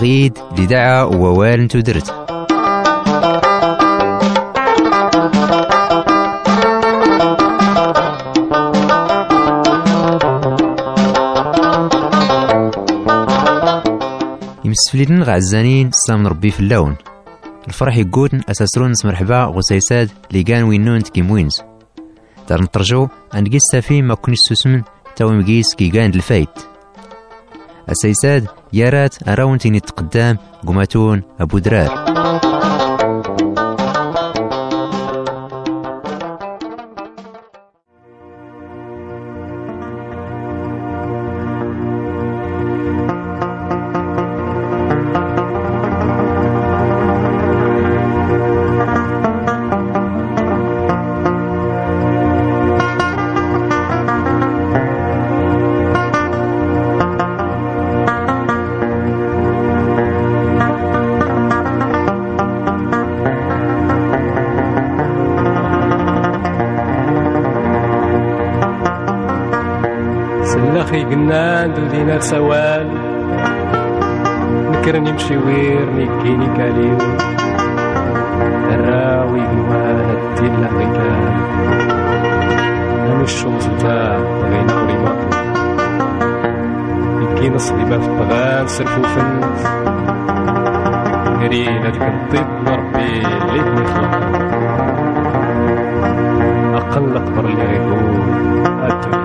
غيد لدعا ووال تدرت. يمسفلين غعزانين سلام ربي في اللون الفرح يقود أساسرون نس مرحبا غسيساد اللي كان وينون تكيموينز دار نترجو أن قيس فيه ما كونش سوسمن تاوي مقيس كي كان الفايت أسيساد يارات أراون تيني تقدام قماتون أبو درار. سلاخي قلنا ندو دينا سوال نكرني مشي ويرني كيني كاليو الراوي قوانا الدين لقيتان أنا الشمس تاع بغينا وريما يكي نصلي في الطغان سرفو فنس قرينا ديك الطيب ربي ليتني خلق أقل أكبر اللي غيقول الدنيا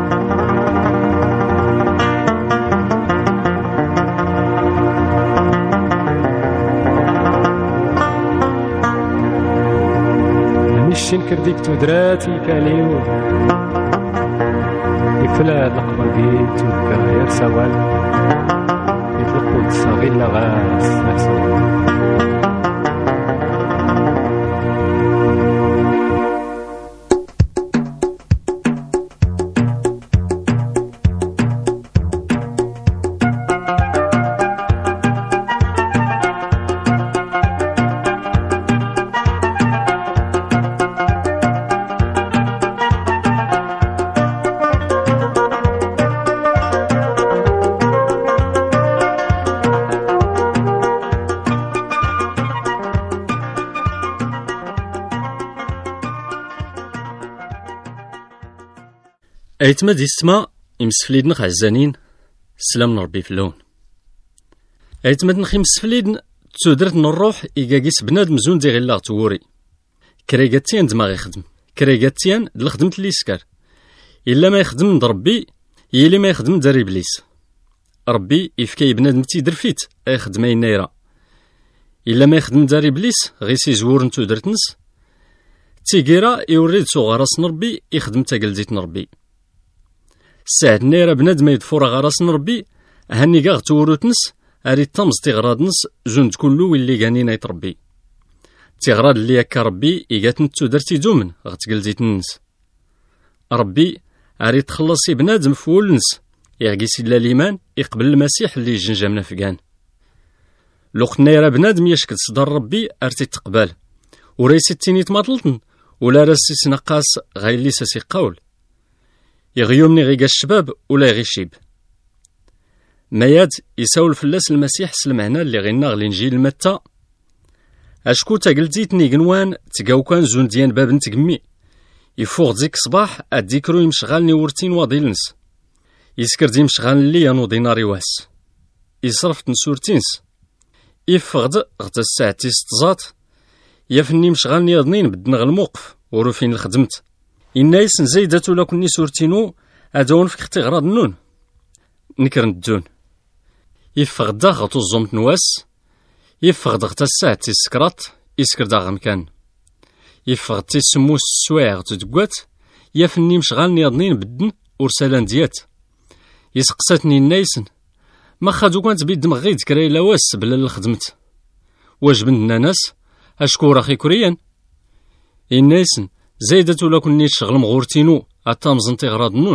شنكر ديك تودراتي كاليو يفلا لقبل بيت وكراير سوال يطلقوا الصغير لغاس نفسه. أيتما دي السما يمسفليدن خعزانين سلام ربي في اللون. أيتما نخي مسفليدن تودرت الروح إيكاكيس بنادم زون دي غير توري كريغاتيان دماغ يخدم كريغاتيان د خدمت لي سكر إلا ما يخدم د ربي يلي ما يخدم دار إبليس. ربي يفكي بنادم تيدر فيت يخدم أي نايرة إلا ما يخدم دار إبليس غيسي زور نتو درتنس تيكيرا يوريد صغاراس نربي يخدم تاقلزيت نربي الساعد نيرا بنادم يدفور غراس نربي هاني كاع توروتنس اريد تمز تيغرادنس جند كلو اللي كانينا يتربي تيغراد اللي ياكا ربي إيقاتن تودرتي دومن غتقلزيت النس ربي اريد تخلصي بنادم فول نس يغيسي لا ليمان يقبل المسيح اللي جنجامنا فكان لوقت نيرا بنادم يشكل صدر ربي ارتي تقبل وريسي تيني تماطلتن ولا راسي سنقاس غاي اللي ساسي قول يغيومني غيقا الشباب ولا يغيشيب مياد يساول فلاس المسيح سلمعنا اللي غينا الانجيل متى اشكو تاقلتيتني قنوان تقاو كان زون ديان باب نتقمي يفوق ديك صباح اديكرو يمشغالني ورتين واضيلنس يسكر دي مشغال لي انو ديناري واس يصرف تنسورتينس يفغد غدا الساعة تيستزات يفني مشغالني اضنين بدنا الموقف وروفين الخدمت الناس نزيداتو لا كوني سورتينو ادون في اختي غراض النون نكر ندون يفغد دا غطو الزومت نواس يفغد غتا الساعة تيسكرات يسكر دا غمكان يفغد تيسموس السوايع تدقوات يفني مشغالني اضنين بدن ورسالان ديات يسقساتني النايسن ما خادو كانت بيد مغيد كراي لواس بلا الخدمت واجبنا ناس اشكو راخي كوريان النايسن زايدت ولا كوني شغل مغورتينو اتا مزنتي غراض النون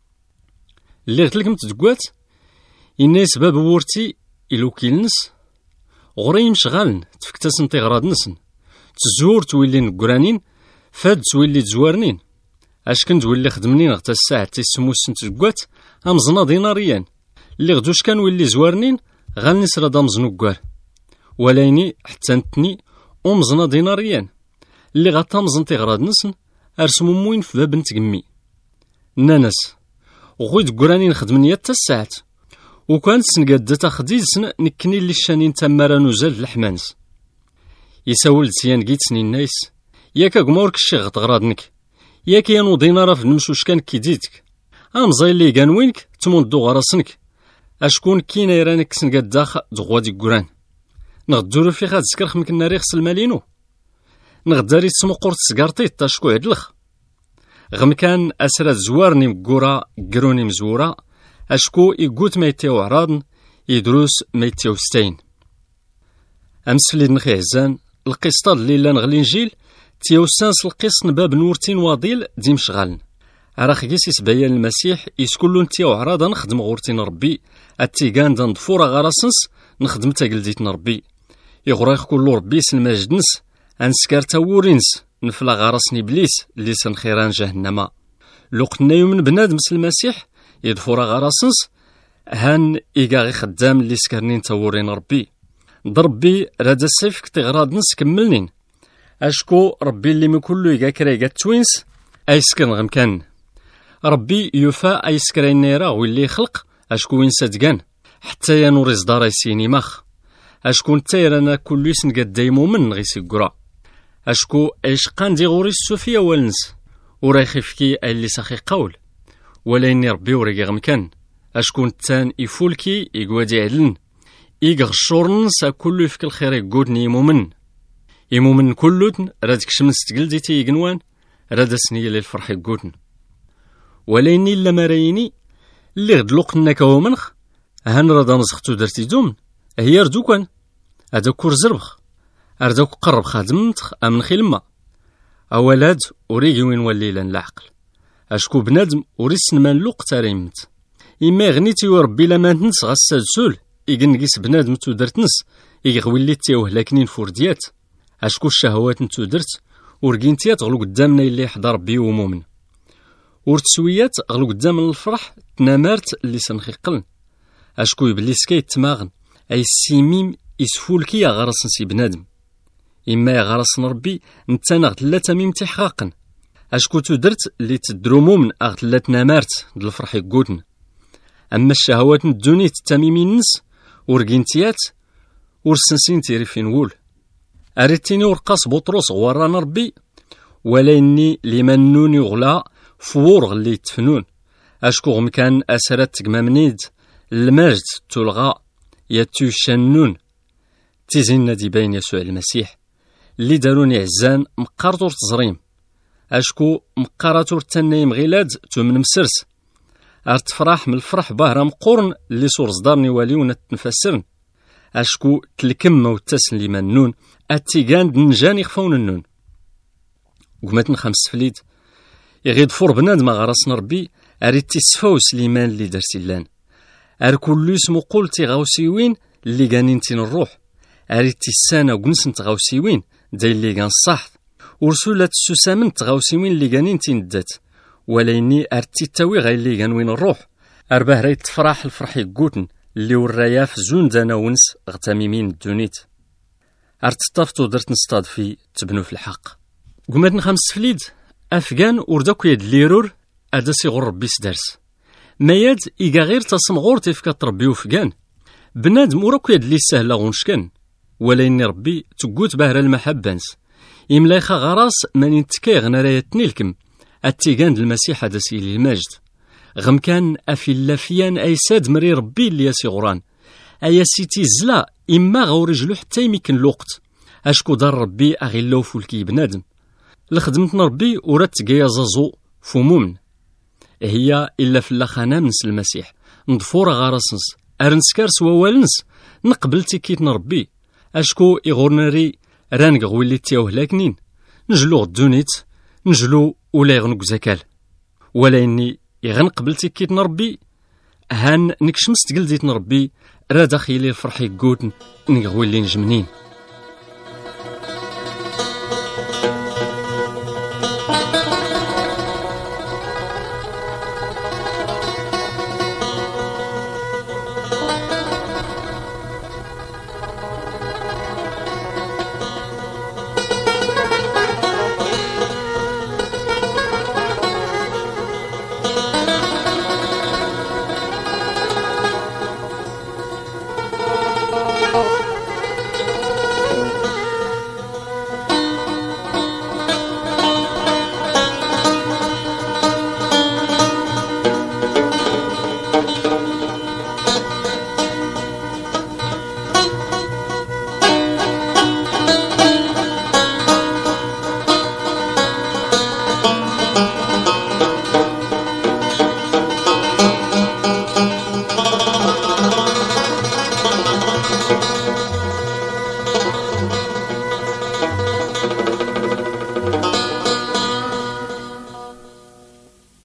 اللي غتلكم تدقوات الناس باب وورتي إلو كيلنس غوري مشغالن تفكتاسن تيغراض نسن تزور تولي نقرانين فاد تولي تزوارنين اش كنت ولي خدمنين غتا الساعة تيسمو السن تدقوات امزنا ديناريان اللي غدوش كان ولي زوارنين غالنس راه مزنوكار وليني حتى نتني أمزنا ديناريان اللي غاتا مزنتي غراد نسن أرسمو موين في باب نتقمي ناناس وغويت قراني نخدم نيات الساعات وكانت سنقاد تاخديد سن نكني اللي الشانين تمارا نوزال الحمانس يساول زيان قيت سنين نايس ياك اقمورك الشي غتغرادنك ياك يانو دينارا في المشوش كان كيديتك امزاي اللي كان وينك تمون دو غراسنك اشكون كينا يرانك سنقاد داخ دغوادي قران نغدورو في خاد سكر خمك الناري خسل مالينو نغداري تسمو قورت سكارتي تاشكو عدلخ غم كان أسرات زوارني مقورا قروني مزورا أشكو يقوت ميتيو عراضن يدروس ميتيو ستين أمس فليد نخي عزان القسطاد اللي لا نغلي نجيل تيو سانس القسط نباب نورتين واضيل ديم شغالن أراخ كيس يسبايا المسيح يسكولو نتيو عراضا نخدم غورتين ربي التيقان دان دفورا غراسنس نخدم تاقلديتنا ربي يغرايخ كلو ربي سلماجد نس أنسكار تاورينس نفلا غارسني بليس اللي سنخيران جهنم لو قلنا يومن بنادم المسيح يدفورا غارسنس هان إيقاغي خدام اللي سكرنين تاورين ربي ضربي رادا السيف كتغراد نس كملنين أشكو ربي اللي من كله إيقا كرا توينس أيسكن غمكان ربي يوفا أيسكرين نيرا واللي خلق أشكو وين سادقان حتى ينوري صداري سيني ماخ أشكو نتايرانا كل يسن قد دايمو من غيسي قرا أشكو عشقان دي غوري السوفيا والنس ورايخي فكي اللي ساخي قول ولا إني ربي وريقي غمكان أشكو نتان يفولكي يقوادي عدلن إيقغ الشورنس كله يفك الخير يقودني يمومن كلوتن رادك شمس تقلديتي يقنوان رادا سنية للفرح يقودن ولا إني إلا مرايني اللي غد لقنا كومنخ هان رادا نزختو درتي دومن هي ردوكان هذا كور زربخ أردوك قرب خادمتخ أمن خيلما أولاد أوريقي وين وليلا العقل أشكو بنادم أوريسن من لوق تاريمت إما غنيتي وربي لما تنس غساد سول إيقنقيس بنادم تودرتنس إيغويلي تيوه لكنين فورديات أشكو الشهوات نتودرت ورقينتيات غلو قدامنا اللي يحضر بي ومؤمن ورتسويات غلو قدام الفرح تنامارت اللي سنخيقلن أشكو يبلي سكايت تماغن أي السيميم يسفولكي يا غرس نسي بنادم إما يا غرس ربي نتا غد لا تميم تحقاقا أشكو تدرت اللي تدرومو من أغد لا تنامارت د الفرح يقودن أما الشهوات ندوني تتميمي النس ورقينتيات ورسنسين تيري في نقول أريتيني ورقاص بطروس غورانا ربي ولا إني لمنوني غلا فور غلي تفنون أشكو غمكان أسرات تقمامنيد المجد تلغى يتو شنون تيزين نادي باين يسوع المسيح اللي داروني عزان مقارطور تزريم أشكو مقاراتور تنايم غيلاد تومن مسرس أرتفراح من الفرح باهرة مقورن اللي صور صدارني واليونا تنفسرن أشكو تلكم وتسن لي منون أتيقان دنجاني خفون النون وقمتن خمس فليد يغيد فور بنادم غراسنا ربي أريد تسفاو سليمان اللي درسي اللان أركل اسمو قولتي غاوسيوين اللي قانين تين الروح أريد تسانا وقنسن تغاوسيوين داي اللي قان الصح ورسولة السوسامن تغاوسيوين اللي قانين تين الدات ولا إني أرتي تاوي غاي اللي قان وين الروح أرباه رايت تفراح الفرح يقوتن اللي ورايا في زون دانا ونس غتاميمين الدونيت أرتطافتو درت نصطاد في تبنو في الحق قمتن خمس فليد أفغان ورداكو يد ليرور أداسي غور ربي سدارس ماياد إيقا غير تصمغور تيفكا تربيو فقان بنادم وراكو يد لي سهلة غونشكان ولا إني ربي تقوت باهرة المحبانس إملايخا غراس ماني نتكاغ نرايتني لكم التيقان المسيح أداسي لي المجد غم كان أفي اللافيان أي ساد مري ربي اللي ياسي غوران أيا سيتي زلا إما غو رجلو حتى يمكن الوقت أشكو دار ربي أغيلاو فولكي بنادم لخدمتنا ربي ورات تقايا زازو فمومن هي إلا في اللخانة منس المسيح نضفورا غارسنس أرنسكار سوا والنس نقبل تيكيتنا ربي أشكو إغورناري رانق غويلي تياوه لاكنين نجلو غدونيت نجلو ولا يغنق زكال ولا إني يغنقبل تيكيتنا ربي هان نكشمس تقلديتنا ربي راه داخلي الفرح يقوتن نغويلي نجمنين